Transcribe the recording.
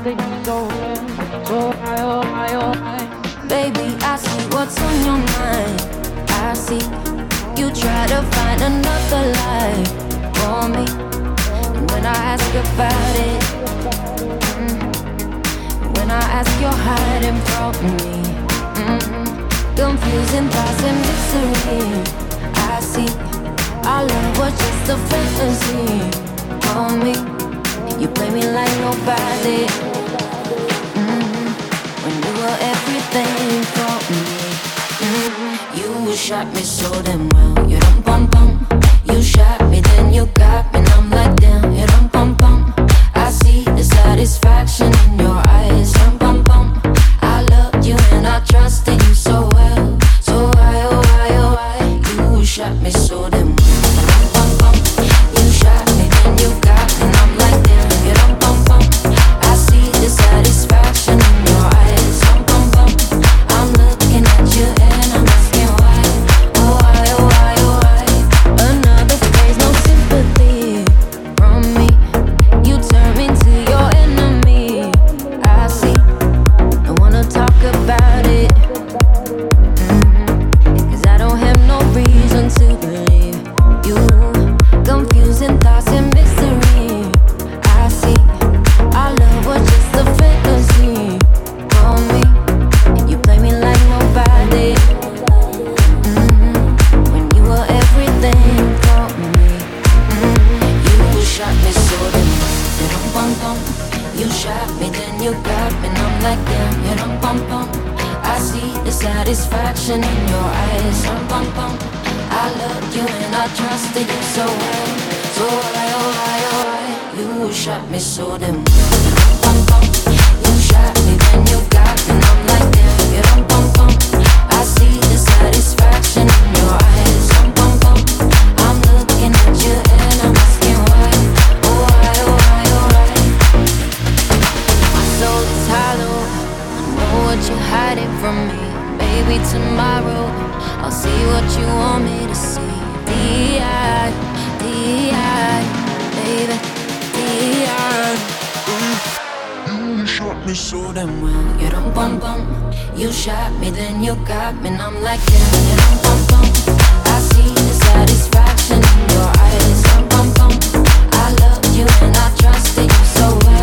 trusted you so well. So high, oh high, oh high. Baby, I see what's on your mind. I see you try to find another life for me. And when I ask about it, when I ask, you're hiding from me. Confusing thoughts and mystery. I see our love was just a fantasy for me. You play me like nobody. When you were everything for me. You shot me so damn well. You dum bum bum. You shot me, then you got me, and I'm like damn. You dum bum bum. I see the satisfaction in your eyes. Dum bum bum. I loved you and I trusted you so well. So why, oh why, oh why? You shot me so damn well. Dum bum bum. You shot me, then you got me, and I'm like damn. You dum bum bum. I see the satisfaction in your eyes. Dum bum bum. I'm looking at you and I'm asking why. Oh why, oh why, oh why? Another phrase, no sympathy from me. You turn me to your enemy. I see. I wanna talk about it. Cause I don't have no reason to believe you. Confusing thoughts and mystery. I see. Our love was just a fantasy for me. You play me like nobody. When you were everything for me. You shot me so damn well. You bum bum. You shot me, then you got me, and I'm like damn. You dum bum bum. I see the satisfaction in your eyes. Dum bum bum. I loved you and I trusted you so well. So why, oh why, oh why? You shot me so damn well. You dum bum bum. You shot me, then you got me, and I'm like damn. You dum bum bum. I see the satisfaction in your eyes. Dum bum bum. I'm looking at you and I'm asking why. Oh why, oh why, oh why? My soul is hollow. I know what you're hiding from me. Maybe tomorrow I'll see what you want me to see. D.I., D.I., baby, D.I. You shot me so damn well. You dum bum bum. You shot me, then you got me, and I'm like damn. You dum bum bum. I see the satisfaction in your eyes. Dum bum bum. I loved you and I trusted you so well.